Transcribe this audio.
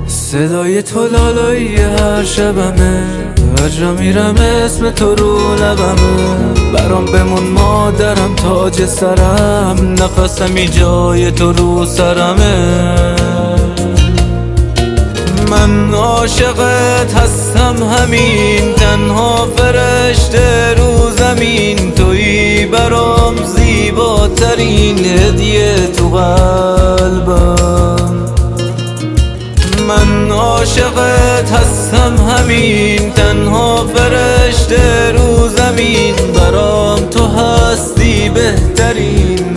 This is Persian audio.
صدای تو لالایی هر شبمه، هر جا میرم اسم تو رو لبمه. برام بمون مادرم تاج سرم، نفسمی جای تو رو سرمه. من عاشقت هستم همین، تنها فرشته رو زمین. تویی برام زیباترین هدیه تو قلبم. من عاشقت هستم همین، تنها فرشته رو زمین. برام تو هستی بهترین